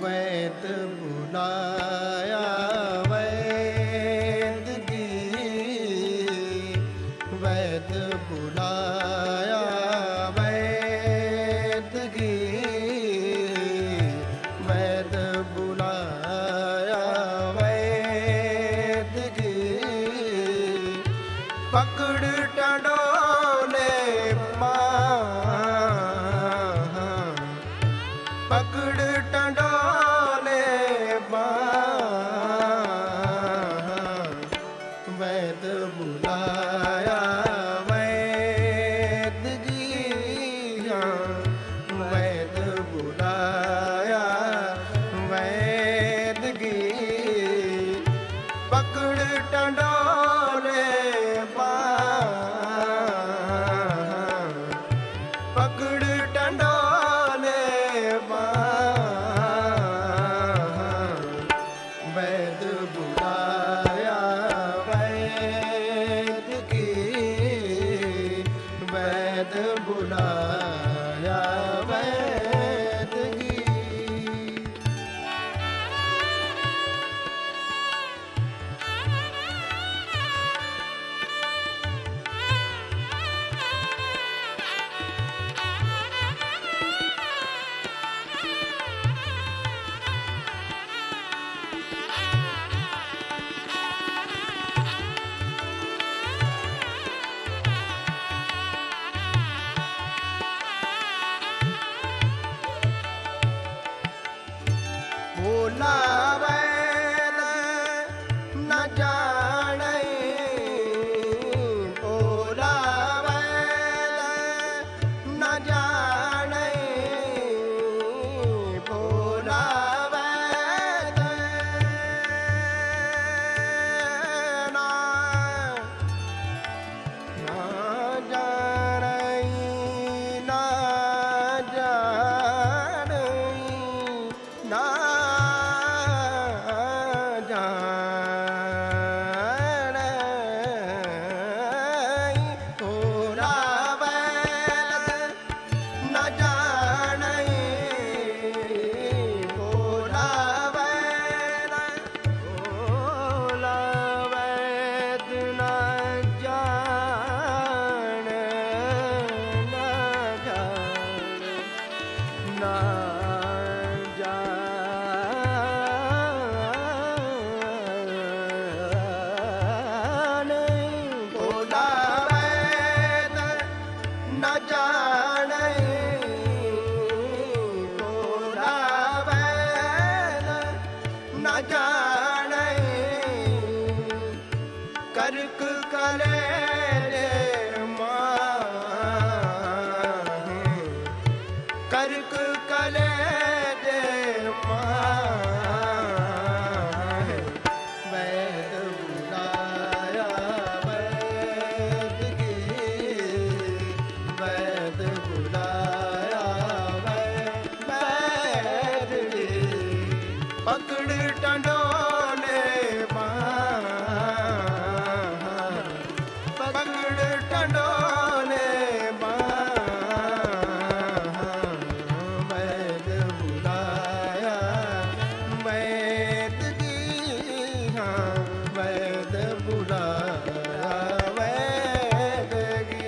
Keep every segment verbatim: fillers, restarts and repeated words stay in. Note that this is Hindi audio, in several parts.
वैद बुलाया वैद की, वैद बुलाया वैद की, वैद बुलाया वैद की। पकड़ टंडोले बाँह, पकड़ टंडोले बाँह, वैद बुलाया वैद की, वैद बुलाया वैद की। पकड़ टंडोले बाँह, पकड़ टंडोले बाँह, वैद बुलाया वैद की, वैद बुलाया वैद की। बोला वैद न जाने, बोला वैद न जाने, बोला वैद न ना जाने, ना जाने, ना करक करे माँ, करक करे दे माँ, वैद बुलाया वैद की, वैद बुलाया वैद की। पकड़ टंडोले बाँह, पकड़ टंडोले बाँह, वैद बुलाया वैद की, वैद बुलाया वैद की।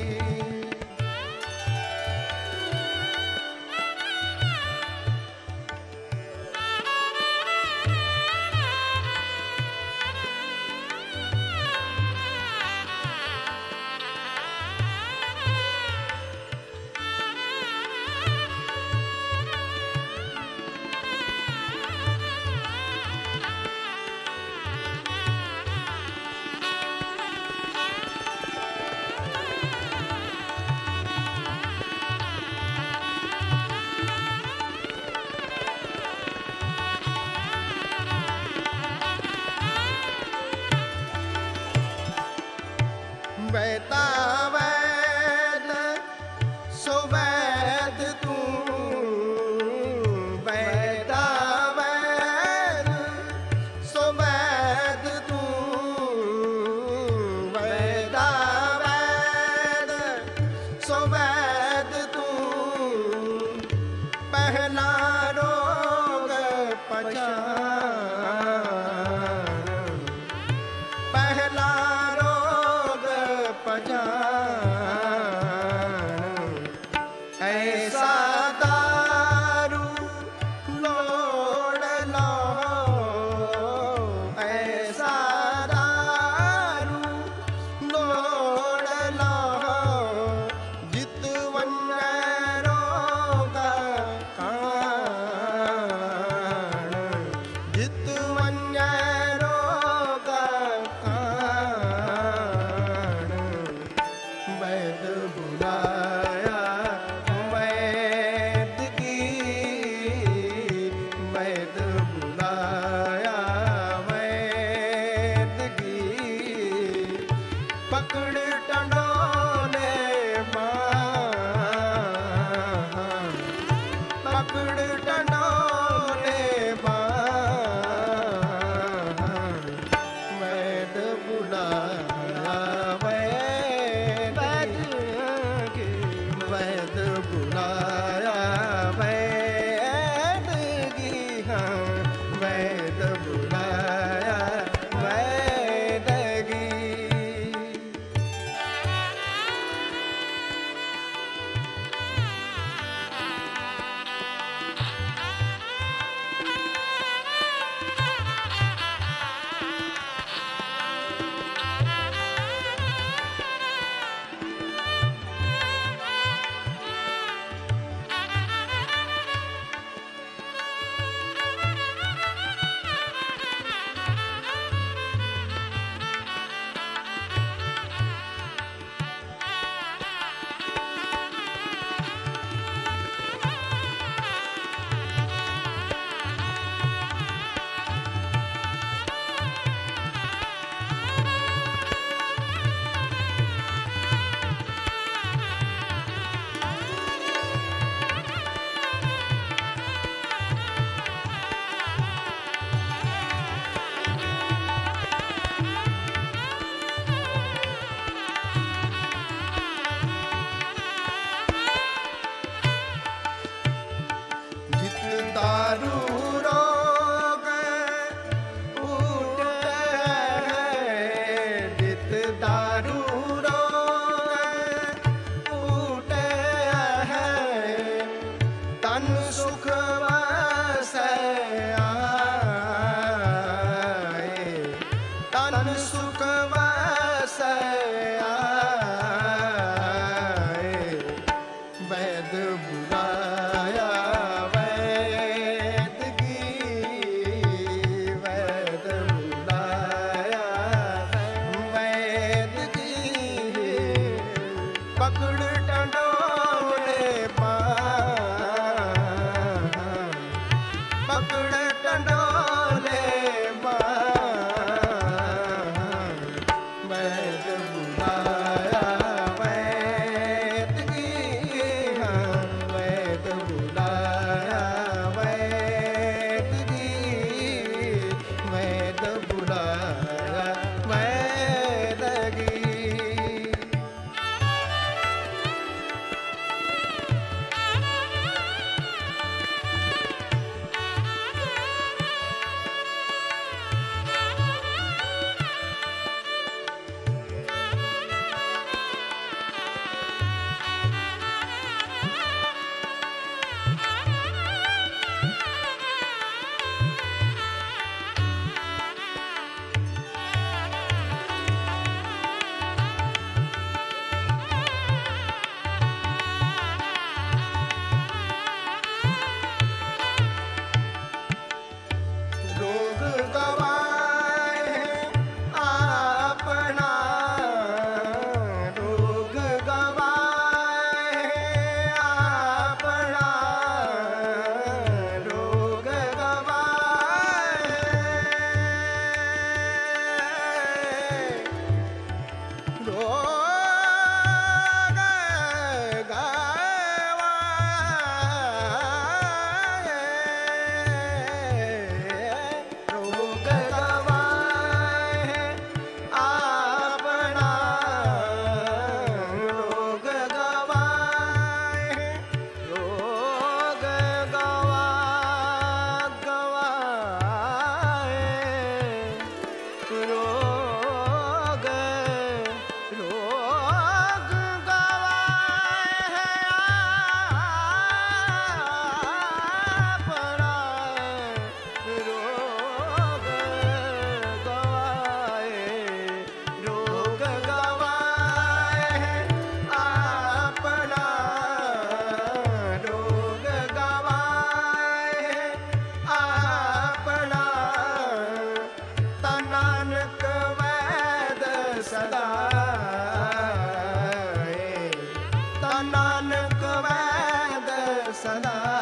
वैता वैद सो वैद तू, वैता वैद सो वैद तू, वैता वैद सो वैद तू। पहला रोग जान ऐसा दारू लोड़ लो ऐसा दारू लोड़ लो जितवन रोगा कान जितवन रोगा कान वैद बुलाया वैद की वैद बुलाया वैद की पकड़ टंडोले बाण पकड़ टंडोले बाण वैद बुलाया वैद की वैद बुलाया वैद की हाँ वैद बुलाया वैद की जित दारू रोग उठ है जित दारू रोग उठ है तन सुख वस आए तन सुख वस आए वैद बुलाया वैद की वैद बुलाया वैद की पकड़ टंडोले बाण पकड़ टंडोले बाण वैद बुलाया वैद की हाँ वैद बुलाया वैद की वैद बुलाया वैद की वैद सदा